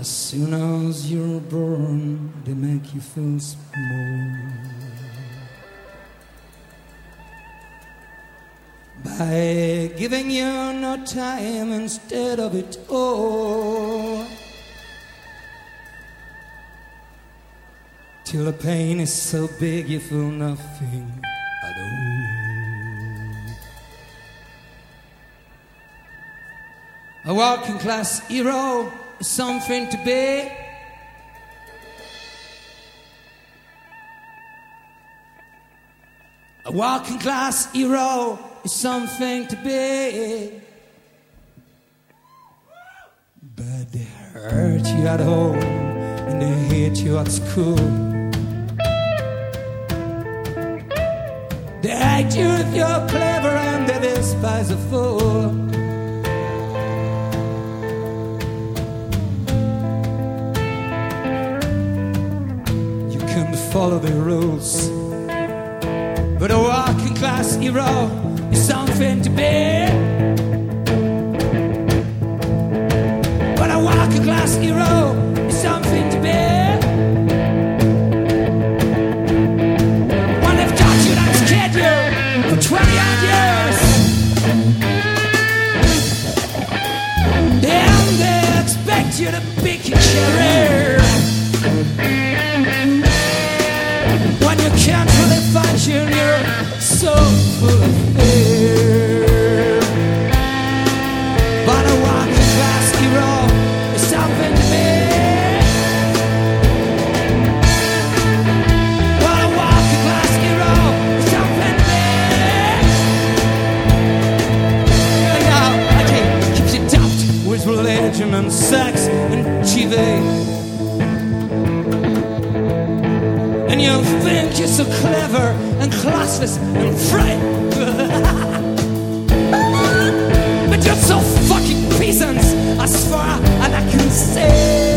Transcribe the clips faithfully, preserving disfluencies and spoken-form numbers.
As soon as you're born, they make you feel small. By giving you no time instead of it all, till the pain is so big you feel nothing at all. A working class hero is something to be. A working class hero is something to be. But they hurt you at home and they hate you at school. They hate you if you're clever and they despise a fool. You can follow the rules, but a working class hero is something to be. But a working class hero is something to be. When they've taught you not to kid you for twenty odd years, and they expect you to pick your career. When you can't really function, you're so full of fear. But a working class hero is something to be. But a working class hero is something to be. Now, okay, keeps you dumped with religion and sex and T V. And you think you're so clever and classless and free. But you're so fucking peasants as far as I can see.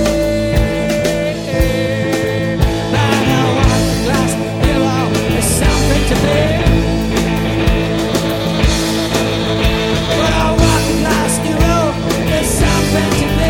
But a working class hero is something to be. But a working class hero is something to be.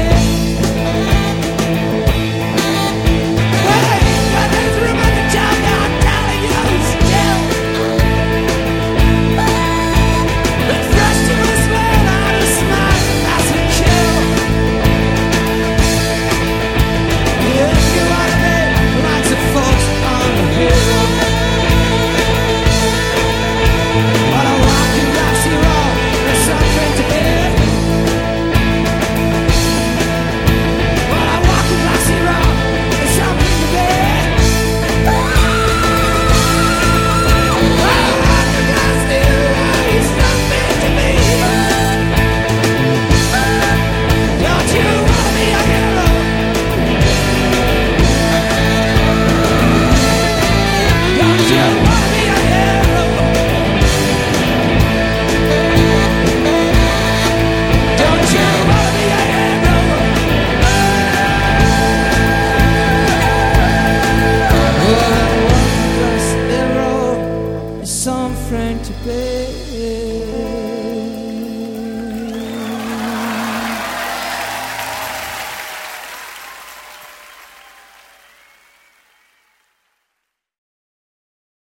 Something to be.